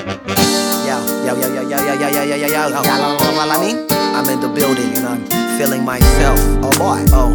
I mean, I'm in the building and I'm feeling myself. Oh boy, oh.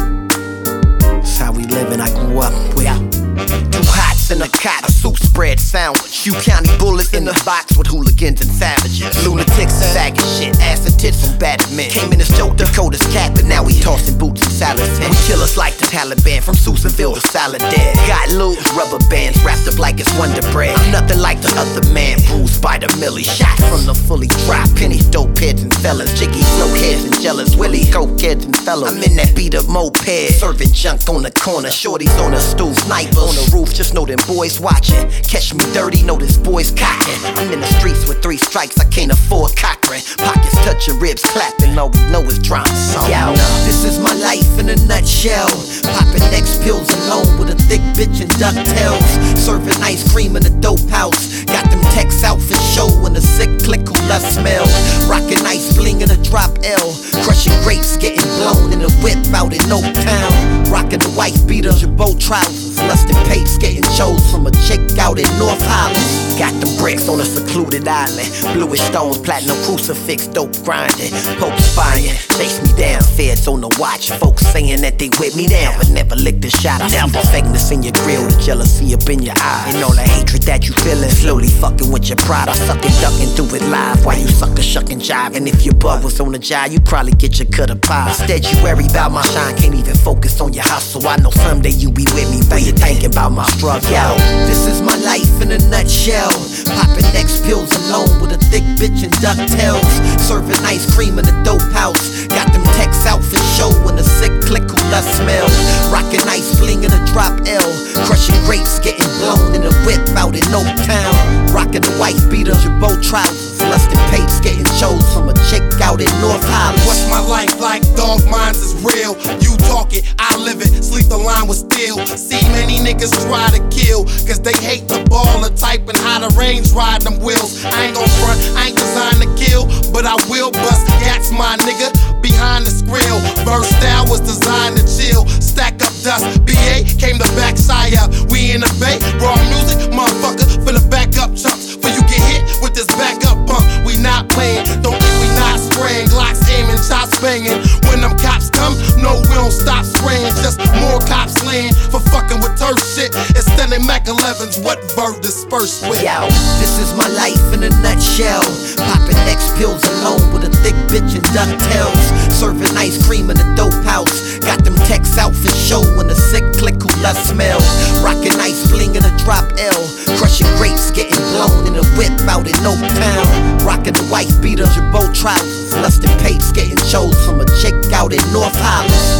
That's how we living, I grew up with. Two hots in a cot, a soup spread sandwich. You County bullets in the box with hooligans and savages. Lunatics and sagging shit, ass and tits from bad men. Came in as Joe Dakota's cat, but now we tossing boots and salads. We killers like the Taliban, from Susanville to Saladin. Got loot, rubber bands wrapped up like it's Wonder Bread. I'm nothing like the other man, bruised by the millie. Shot from the fully dry pennies, dope heads and fellas. Jiggy slow heads and jealous willy, coke heads and fellas. I'm in that beat up moped, serving junk on the corner. Shorties on the stool, sniper on the roof, just know them boys watching. Catch me dirty, know this boy's cocking. I'm in the streets with 3 strikes, I can't afford cockering. Pockets touching, ribs clapping, all we know is drama. Yo, this is my life in a nutshell. Popping X pills alone with a thick bitch and ducktails. Serving ice cream in a dope house. Got them texts out for show and a sick click who love smell. Rockin' ice bling in a drop L. Crushing grapes, getting blown in a whip out in Oak Town. Rockin' the wife beater, your boat trousers. Lustin' pace, getting chose from a chick out in North Holland. Got them bricks on a secluded island. Bluish stones, platinum crucifix, dope grinding. Poke spying, chase me down. Feds on the watch, folks saying that they with me now, but never licked a shot. I see the fakeness in your grill, the jealousy up in your eyes, and all the hatred that you feelin'. Slowly fucking with your pride. I suck it, ducking through it live while you sucker shucking jive. And if your bug was on the job, you probably get your cut of pie. Instead you worry about my shine, can't even focus on your hustle. I know someday you be with me, but you thinking about my struggle. Yo, this is my life in a nutshell. Popping X pills alone with a thick bitch and ducktails. Serving ice cream in a dope house. Got them texts out for show and a sick click who love smell. Rockin' ice bling in a drop L. Crushing grapes, getting blown in a whip out in Oak Town. Rockin' the wife beater, your boat trousers. Lustin' pace, getting chose from a chick out in North Holland. What's my life like? Dog, mines is real. You talk it, I live it. Sleep the line with steel. See many niggas try to kill, cause they hate the ball of type and how the range ride them wheels. I ain't gon' front, I ain't designed to kill, but I will bust gats, my nigga, behind the skrill. Verse style was designed to chill. Stack up dust, BA came to back shy up. We in the bay, raw music, motherfucker, finna back up chunks. For you get hit with this backup pump. We not playing, don't think we not spraying. Glocks aiming, shots banging. When them cops come, no, we don't stop spraying. Just more cops laying for fucking with turf shit. Instead they Mac 11s, what verb dispersed with? Yo, this is my life in a nutshell. Popping X pills alone with a thick bitch and ducktails. Serving ice cream in a dope house. Got them texts out for show and a sick click who love smell. Rockin' ice bling in a drop L. Crushing grapes, getting blown in a whip out in Oak Town. Rockin' the wife beater, your boat trousers. Lustin' pace, getting chose from a chick out in North Holland.